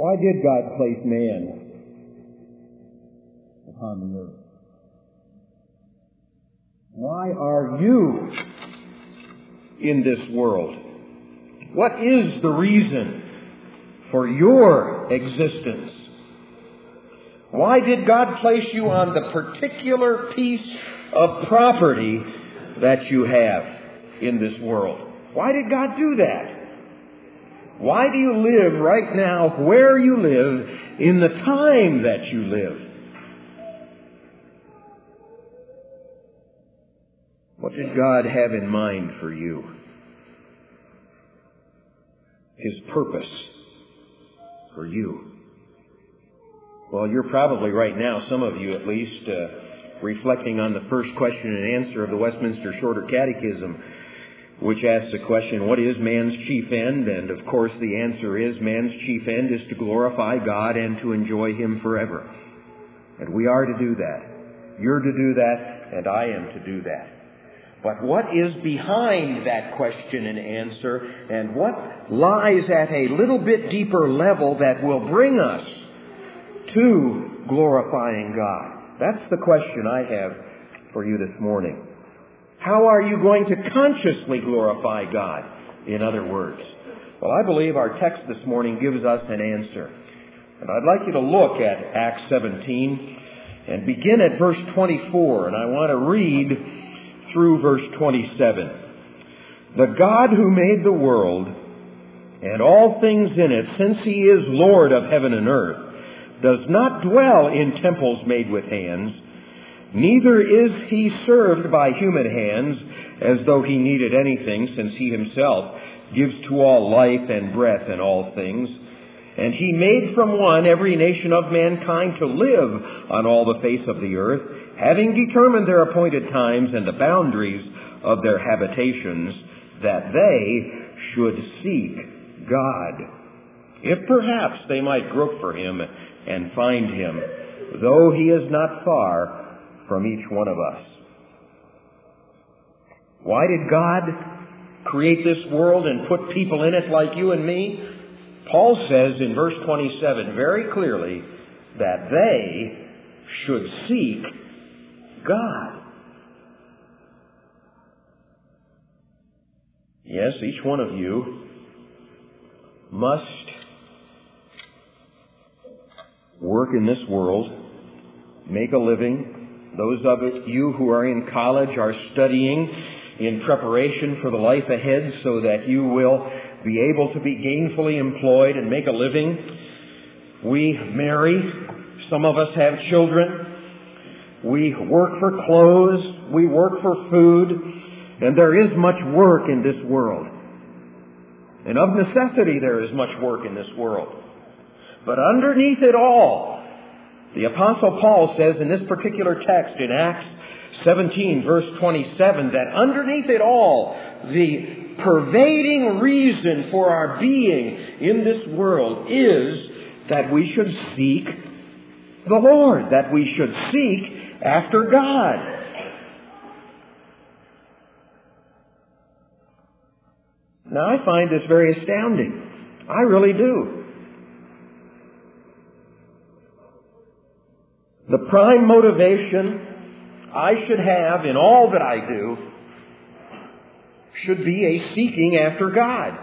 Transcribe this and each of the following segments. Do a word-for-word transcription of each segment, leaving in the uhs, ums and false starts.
Why did God place man upon the earth? Why are you in this world? What is the reason for your existence? Why did God place you on the particular piece of property that you have in this world? Why did God do that? Why do you live right now where you live in the time that you live? What did God have in mind for you? His purpose for you. Well, you're probably right now, some of you at least, uh, reflecting on the first question and answer of the Westminster Shorter Catechism, which asks the question, what is man's chief end? And of course the answer is, man's chief end is to glorify God and to enjoy Him forever. And we are to do that. You're to do that, and I am to do that. But what is behind that question and answer, and what lies at a little bit deeper level that will bring us to glorifying God? That's the question I have for you this morning. How are you going to consciously glorify God, in other words? Well, I believe our text this morning gives us an answer. And I'd like you to look at Acts seventeen and begin at verse twenty-four. And I want to read through verse twenty-seven. The God who made the world and all things in it, since He is Lord of heaven and earth, does not dwell in temples made with hands, neither is He served by human hands as though He needed anything, since He Himself gives to all life and breath and all things. And He made from one every nation of mankind to live on all the face of the earth, having determined their appointed times and the boundaries of their habitations, that they should seek God, if perhaps they might grope for Him and find Him, though He is not far from each one of us. Why did God create this world and put people in it like you and me? Paul says in verse twenty-seven very clearly that they should seek God. Yes, each one of you must work in this world, make a living. Those of you who are in college are studying in preparation for the life ahead so that you will be able to be gainfully employed and make a living. We marry. Some of us have children. We work for clothes. We work for food. And there is much work in this world. And of necessity there is much work in this world. But underneath it all, the Apostle Paul says in this particular text in Acts seventeen, verse twenty-seven, that underneath it all, the pervading reason for our being in this world is that we should seek the Lord, that we should seek after God. Now, I find this very astounding. I really do. The prime motivation I should have in all that I do should be a seeking after God.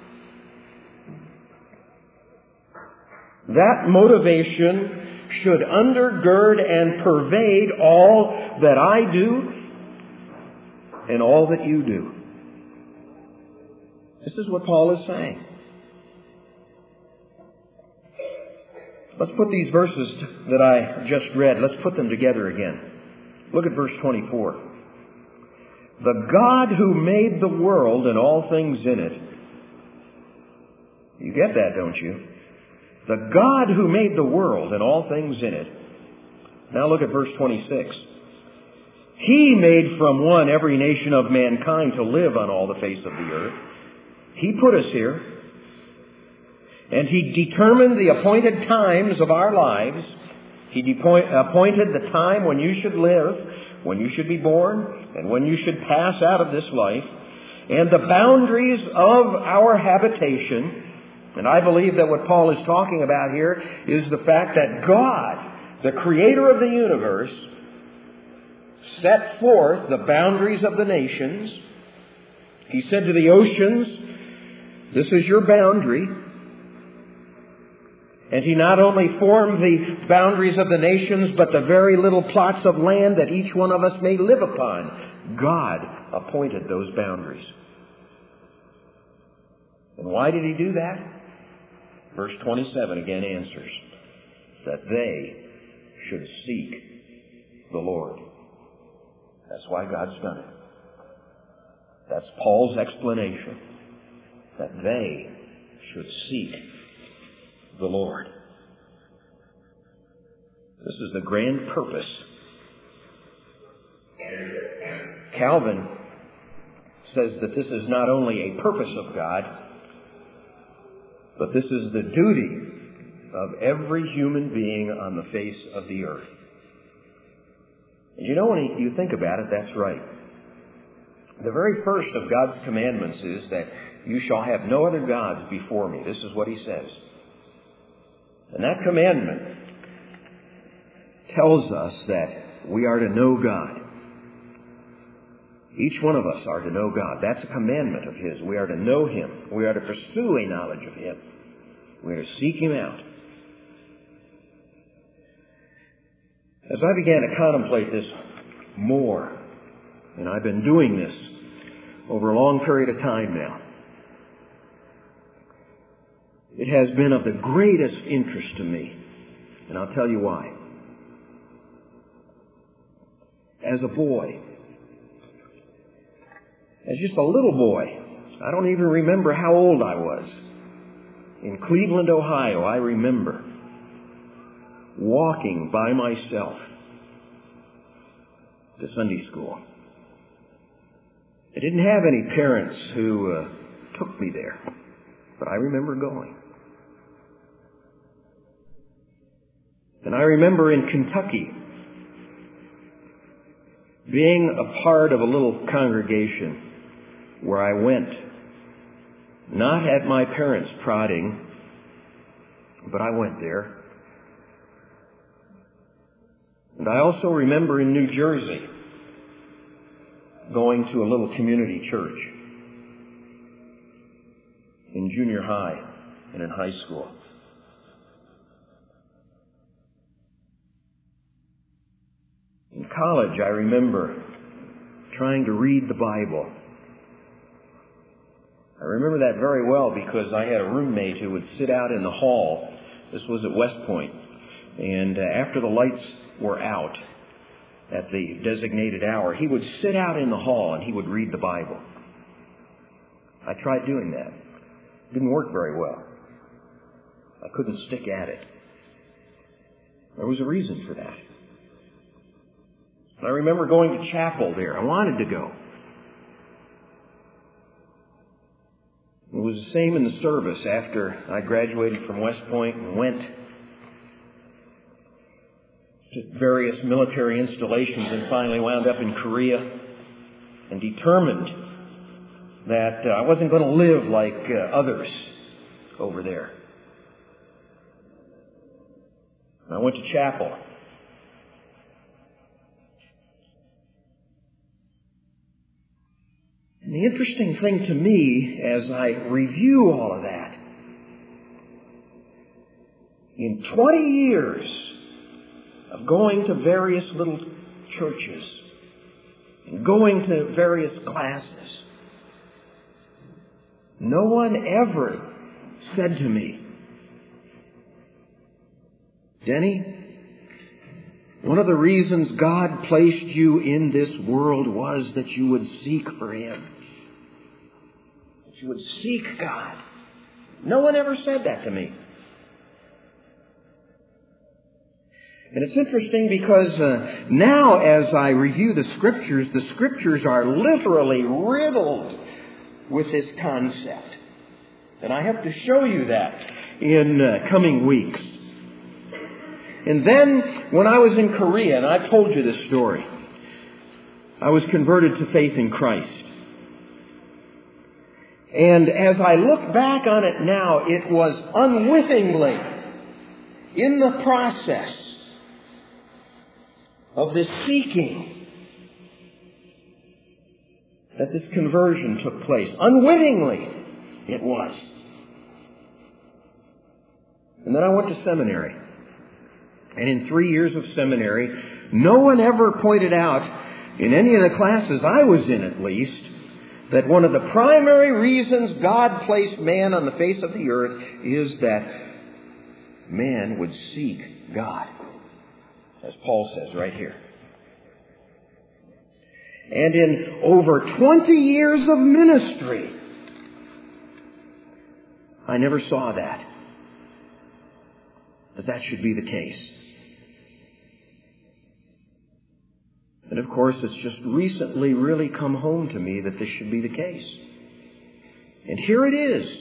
That motivation should undergird and pervade all that I do and all that you do. This is what Paul is saying. Let's put these verses that I just read, let's put them together again. Look at verse twenty-four. The God who made the world and all things in it. You get that, don't you? The God who made the world and all things in it. Now look at verse twenty-six. He made from one every nation of mankind to live on all the face of the earth. He put us here. And He determined the appointed times of our lives. He appointed the time when you should live, when you should be born, and when you should pass out of this life, and the boundaries of our habitation. And I believe that what Paul is talking about here is the fact that God, the creator of the universe, set forth the boundaries of the nations. He said to the oceans, "This is your boundary." And He not only formed the boundaries of the nations, but the very little plots of land that each one of us may live upon. God appointed those boundaries. And why did He do that? Verse twenty-seven again answers, that they should seek the Lord. That's why God's done it. That's Paul's explanation, that they should seek the Lord. This is the grand purpose. Calvin says that this is not only a purpose of God, but this is the duty of every human being on the face of the earth. And you know, when you think about it, that's right. The very first of God's commandments is that you shall have no other gods before me. This is what He says. And that commandment tells us that we are to know God. Each one of us are to know God. That's a commandment of His. We are to know Him. We are to pursue a knowledge of Him. We are to seek Him out. As I began to contemplate this more, and I've been doing this over a long period of time now, it has been of the greatest interest to me, and I'll tell you why. As a boy, as just a little boy, I don't even remember how old I was. In Cleveland, Ohio, I remember walking by myself to Sunday school. I didn't have any parents who uh, took me there, but I remember going. And I remember in Kentucky being a part of a little congregation where I went, not at my parents' prodding, but I went there. And I also remember in New Jersey going to a little community church in junior high and in high school. In college, I remember trying to read the Bible. I remember that very well because I had a roommate who would sit out in the hall. This was at West Point. And uh, after the lights were out at the designated hour, he would sit out in the hall and he would read the Bible. I tried doing that. It didn't work very well. I couldn't stick at it. There was a reason for that. I remember going to chapel there. I wanted to go. It was the same in the service after I graduated from West Point and went to various military installations and finally wound up in Korea and determined that uh, I wasn't going to live like uh, others over there. I went to chapel. And the interesting thing to me as I review all of that, in twenty years of going to various little churches, and going to various classes, no one ever said to me, "Denny, one of the reasons God placed you in this world was that you would seek for Him. That you would seek God." No one ever said that to me. And it's interesting because uh, now as I review the Scriptures, the Scriptures are literally riddled with this concept. And I have to show you that in uh, coming weeks. And then, when I was in Korea, and I've told you this story, I was converted to faith in Christ. And as I look back on it now, it was unwittingly in the process of this seeking that this conversion took place. Unwittingly it was. And then I went to seminary. And in three years of seminary, no one ever pointed out, in any of the classes I was in at least, that one of the primary reasons God placed man on the face of the earth is that man would seek God, as Paul says right here. And in over twenty years of ministry, I never saw that, that that should be the case. And of course, it's just recently really come home to me that this should be the case. And here it is,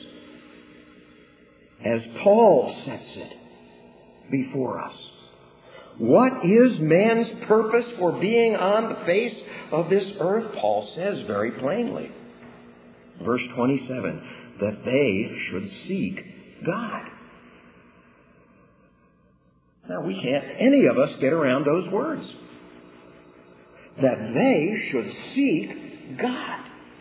as Paul sets it before us. What is man's purpose for being on the face of this earth? Paul says very plainly, verse twenty-seven, that they should seek God. Now, we can't, any of us, get around those words. That they should seek God.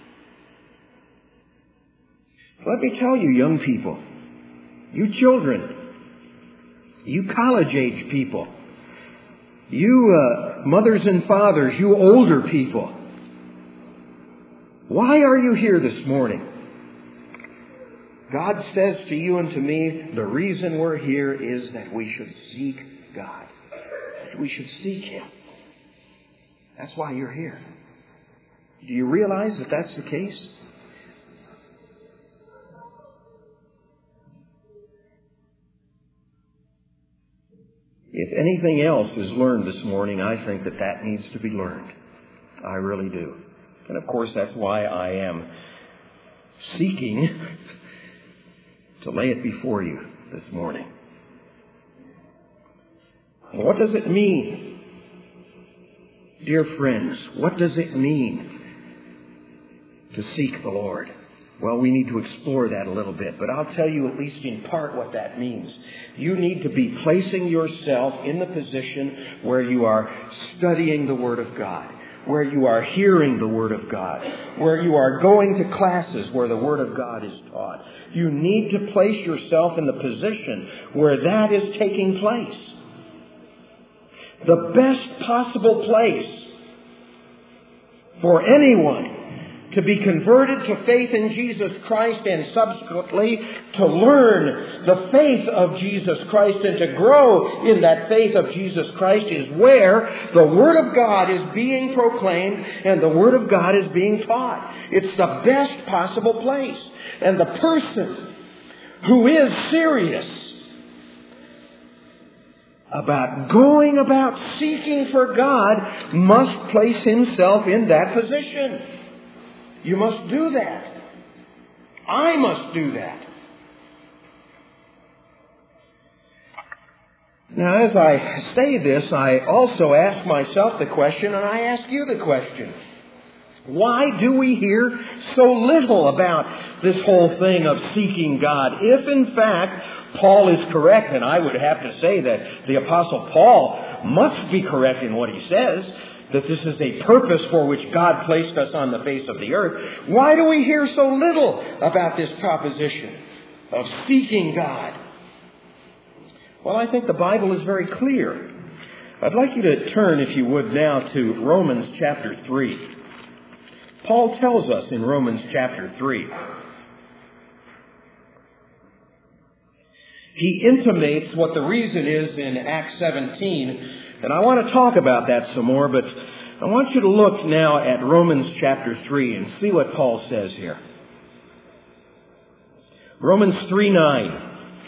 Let me tell you, young people, you children, you college-age people, you uh, mothers and fathers, you older people, why are you here this morning? God says to you and to me, the reason we're here is that we should seek God. That we should seek Him. That's why you're here. Do you realize that that's the case? If anything else is learned this morning, I think that that needs to be learned. I really do. And of course, that's why I am seeking to lay it before you this morning. What does it mean? Dear friends, what does it mean to seek the Lord? Well, we need to explore that a little bit, but I'll tell you at least in part what that means. You need to be placing yourself in the position where you are studying the Word of God, where you are hearing the Word of God, where you are going to classes where the Word of God is taught. You need to place yourself in the position where that is taking place. The best possible place for anyone to be converted to faith in Jesus Christ and subsequently to learn the faith of Jesus Christ and to grow in that faith of Jesus Christ is where the Word of God is being proclaimed and the Word of God is being taught. It's the best possible place. And the person who is serious about going about seeking for God must place himself in that position. You must do that. I must do that. Now, as I say this, I also ask myself the question, and I ask you the question. Why do we hear so little about this whole thing of seeking God? If, in fact, Paul is correct, and I would have to say that the Apostle Paul must be correct in what he says, that this is a purpose for which God placed us on the face of the earth, why do we hear so little about this proposition of seeking God? Well, I think the Bible is very clear. I'd like you to turn, if you would, now to Romans chapter three. Paul tells us in Romans chapter three. He intimates what the reason is in Acts seventeen. And I want to talk about that some more, but I want you to look now at Romans chapter three and see what Paul says here. Romans three nine.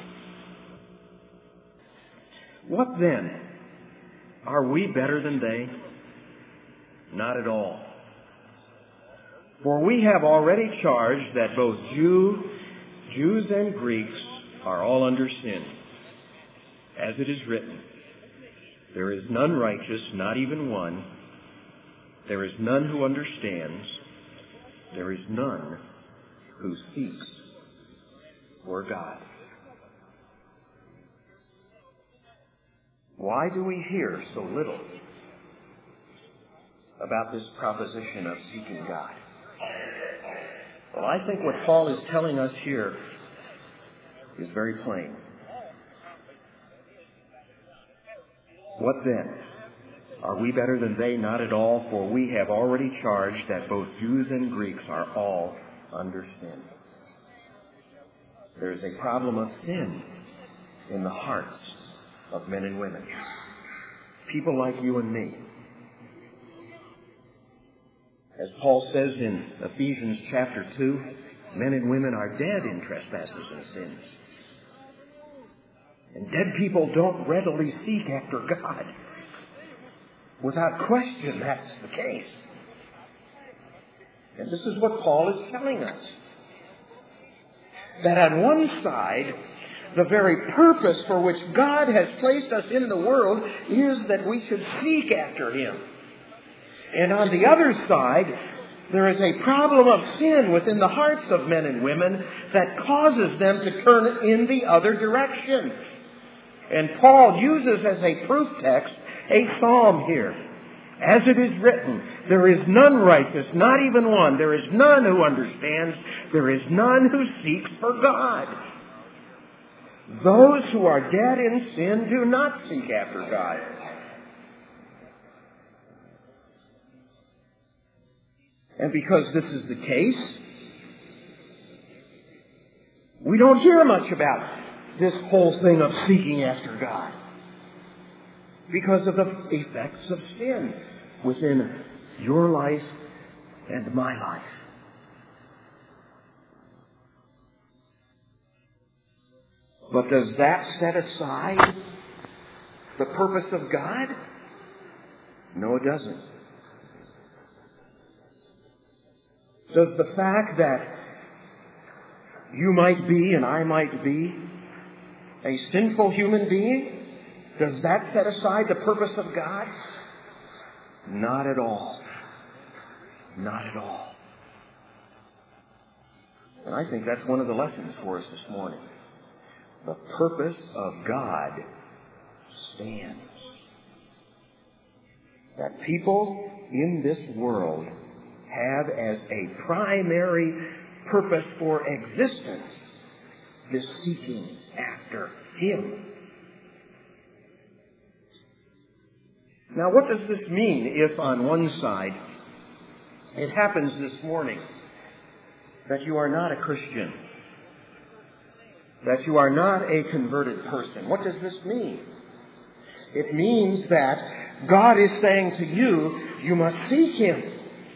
What then? Are we better than they? Not at all. For we have already charged that both Jew, Jews and Greeks are all under sin. As it is written, there is none righteous, not even one. There is none who understands. There is none who seeks for God. Why do we hear so little about this proposition of seeking God? Well, I think what Paul is telling us here is very plain. What then? Are we better than they? Not at all, for we have already charged that both Jews and Greeks are all under sin. There is a problem of sin in the hearts of men and women. People like you and me. As Paul says in Ephesians chapter two, men and women are dead in trespasses and sins. And dead people don't readily seek after God. Without question, that's the case. And this is what Paul is telling us. That on one side, the very purpose for which God has placed us in the world is that we should seek after Him. And on the other side, there is a problem of sin within the hearts of men and women that causes them to turn in the other direction. And Paul uses as a proof text a psalm here. As it is written, there is none righteous, not even one. There is none who understands. There is none who seeks for God. Those who are dead in sin do not seek after God. And because this is the case, we don't hear much about this whole thing of seeking after God because of the effects of sin within your life and my life. But does that set aside the purpose of God? No, it doesn't. Does the fact that you might be and I might be a sinful human being, does that set aside the purpose of God? Not at all. Not at all. And I think that's one of the lessons for us this morning. The purpose of God stands. That people in this world have as a primary purpose for existence this seeking after Him. Now, what does this mean if on one side it happens this morning that you are not a Christian, that you are not a converted person? What does this mean? It means that God is saying to you, you must seek Him.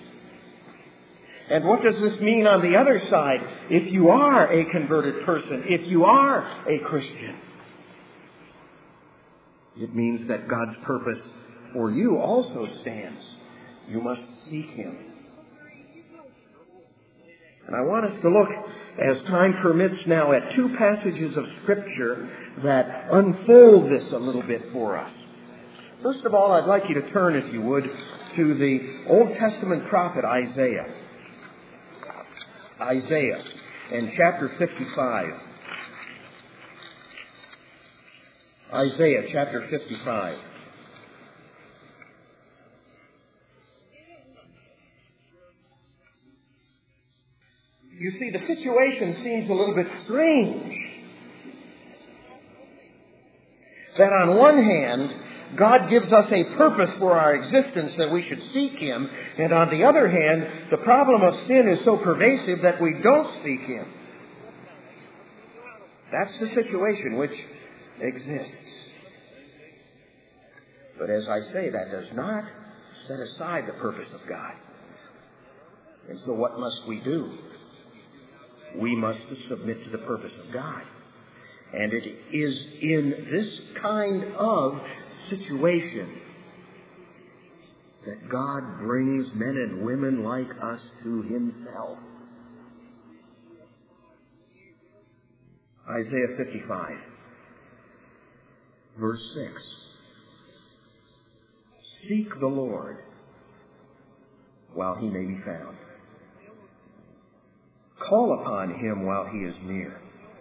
And what does this mean on the other side if you are a converted person, if you are a Christian? It means that God's purpose for you also stands. You must seek Him. And I want us to look, as time permits now, at two passages of Scripture that unfold this a little bit for us. First of all, I'd like you to turn, if you would, to the Old Testament prophet Isaiah. Isaiah and chapter fifty-five. Isaiah chapter fifty-five. You see, the situation seems a little bit strange. That on one hand, God gives us a purpose for our existence that we should seek Him. And on the other hand, the problem of sin is so pervasive that we don't seek Him. That's the situation which exists. But as I say, that does not set aside the purpose of God. And so what must we do? We must submit to the purpose of God. And it is in this kind of situation that God brings men and women like us to Himself. Isaiah fifty-five, verse six. Seek the Lord while He may be found. Call upon him while he is near.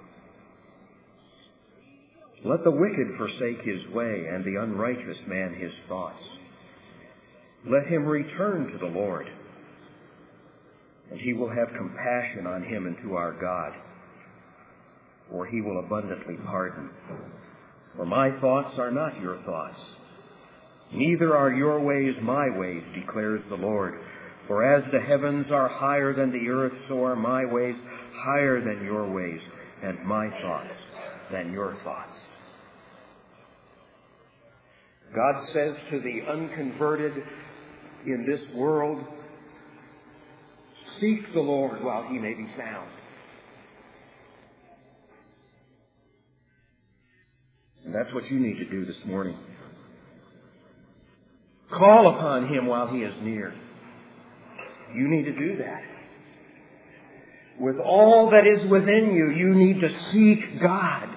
Let the wicked forsake his way, and the unrighteous man his thoughts. Let him return to the Lord, and he will have compassion on him and to our God, for he will abundantly pardon. For my thoughts are not your thoughts, neither are your ways my ways, declares the Lord. For as the heavens are higher than the earth, so are my ways higher than your ways, and my thoughts than your thoughts. God says to the unconverted in this world, seek the Lord while he may be found. And that's what you need to do this morning. Call upon him while he is near. You need to do that. With all that is within you, you need to seek God.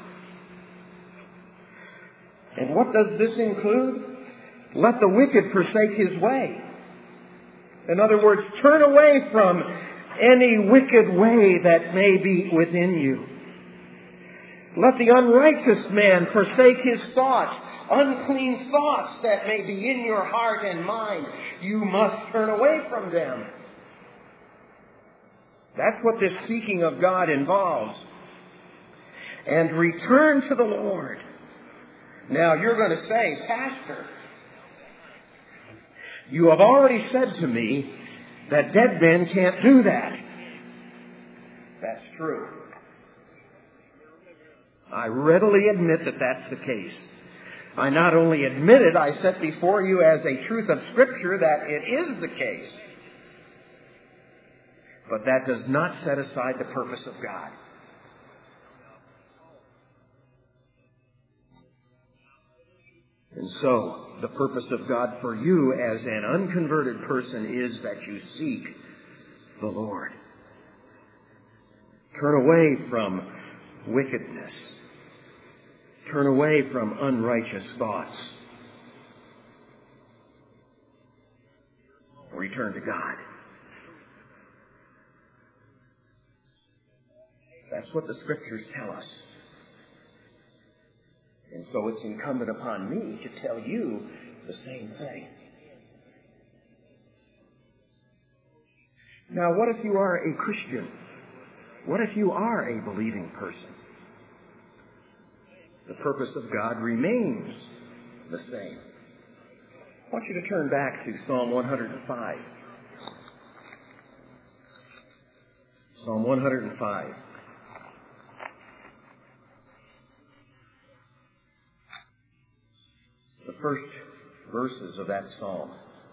And what does this include? Let the wicked forsake his way. In other words, turn away from any wicked way that may be within you. Let the unrighteous man forsake his thoughts. Unclean thoughts that may be in your heart and mind, you must turn away from them. That's what this seeking of God involves. And return to the Lord. Now you're going to say, Pastor, you have already said to me that dead men can't do that. That's true. I readily admit that that's the case. I not only admit it, I set before you as a truth of Scripture that it is the case. But that does not set aside the purpose of God. And so, the purpose of God for you as an unconverted person is that you seek the Lord. Turn away from wickedness. Turn away from unrighteous thoughts. Return to God. That's what the Scriptures tell us. And so it's incumbent upon me to tell you the same thing. Now, what if you are a Christian? What if you are a believing person? The purpose of God remains the same. I want you to turn back to Psalm one hundred five. Psalm one hundred five. The first verses of that psalm.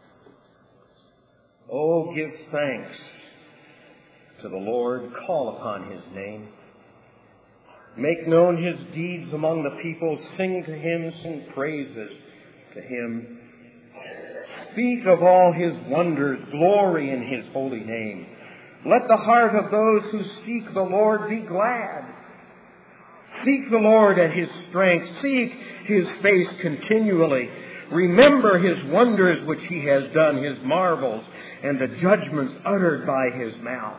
Oh, give thanks to the Lord. Call upon his name. Make known his deeds among the people. Sing to him, sing praises to him. Speak of all his wonders. Glory in his holy name. Let the heart of those who seek the Lord be glad. Seek the Lord and his strength. Seek his face continually. Remember his wonders which he has done, his marvels, and the judgments uttered by his mouth.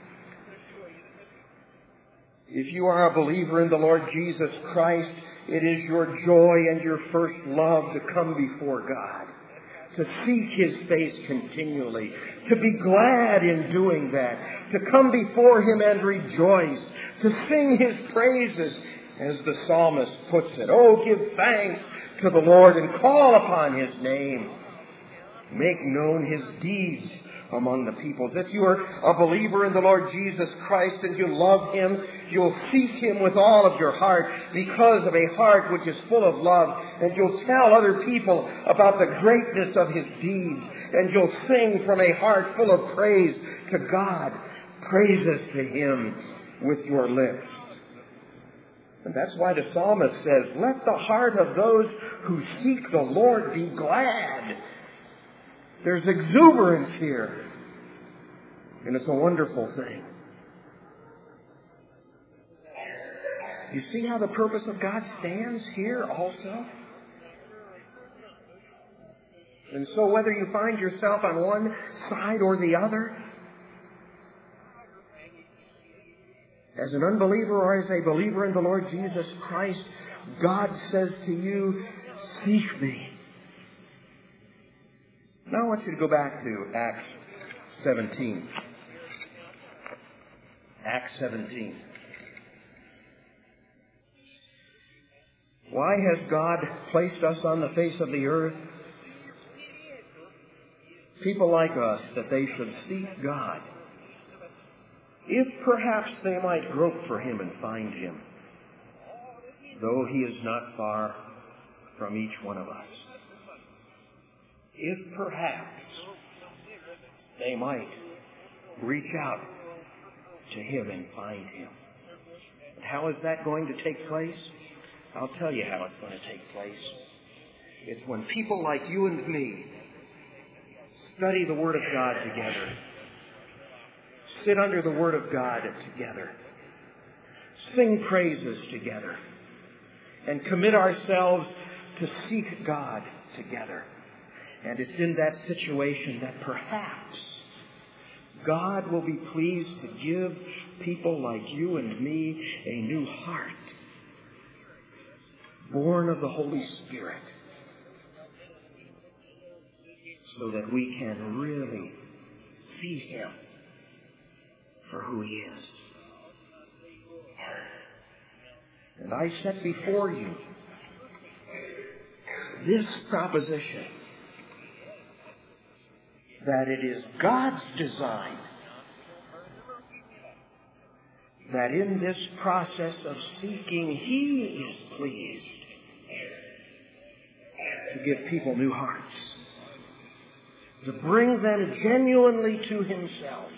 If you are a believer in the Lord Jesus Christ, it is your joy and your first love to come before God, to seek his face continually, to be glad in doing that, to come before him and rejoice, to sing his praises, as the psalmist puts it. Oh, give thanks to the Lord and call upon his name. Make known his deeds among the peoples. If you are a believer in the Lord Jesus Christ and you love him, you'll seek him with all of your heart because of a heart which is full of love. And you'll tell other people about the greatness of his deeds. And you'll sing from a heart full of praise to God, praises to him with your lips. And that's why the psalmist says, let the heart of those who seek the Lord be glad. There's exuberance here. And it's a wonderful thing. You see how the purpose of God stands here also? And so whether you find yourself on one side or the other, As an unbeliever or as a believer in the Lord Jesus Christ, God says to you, seek me. Now I want you to go back to Acts seventeen. Acts seventeen. Why has God placed us on the face of the earth? People like us, that they should seek God, if perhaps they might grope for Him and find Him, though He is not far from each one of us. If perhaps they might reach out to Him and find Him. And how is that going to take place? I'll tell you how it's going to take place. It's when people like you and me study the Word of God together, sit under the Word of God together, sing praises together, and commit ourselves to seek God together. And it's in that situation that perhaps God will be pleased to give people like you and me a new heart, born of the Holy Spirit, so that we can really see Him for who He is. And I set before you this proposition, that it is God's design that in this process of seeking, He is pleased to give people new hearts, to bring them genuinely to Himself,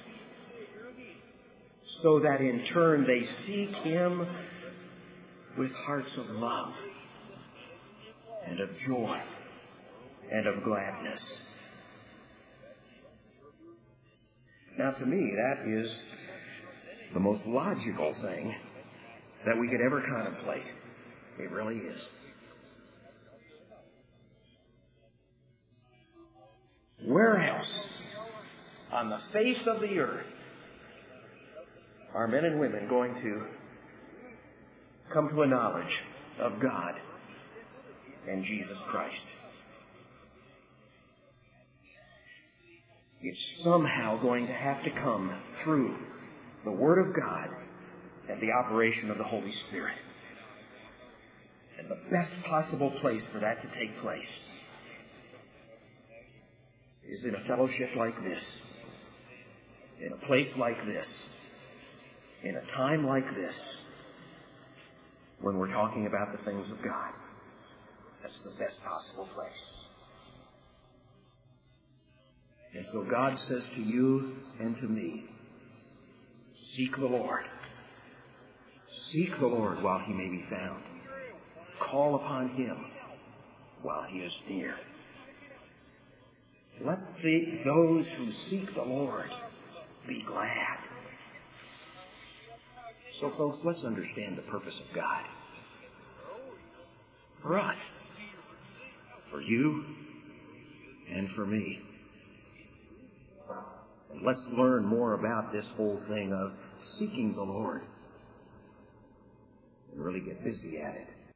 so that in turn they seek Him with hearts of love and of joy and of gladness. Now, to me, that is the most logical thing that we could ever contemplate. It really is. Where else on the face of the earth are men and women going to come to a knowledge of God and Jesus Christ? It's somehow going to have to come through the Word of God and the operation of the Holy Spirit. And the best possible place for that to take place is in a fellowship like this, in a place like this, in a time like this, when we're talking about the things of God. That's the best possible place. And so God says to you and to me, seek the Lord. Seek the Lord while He may be found. Call upon Him while He is near. Let the, those who seek the Lord be glad. So, folks, let's understand the purpose of God. For us. For you. And for me. And let's learn more about this whole thing of seeking the Lord and really get busy at it.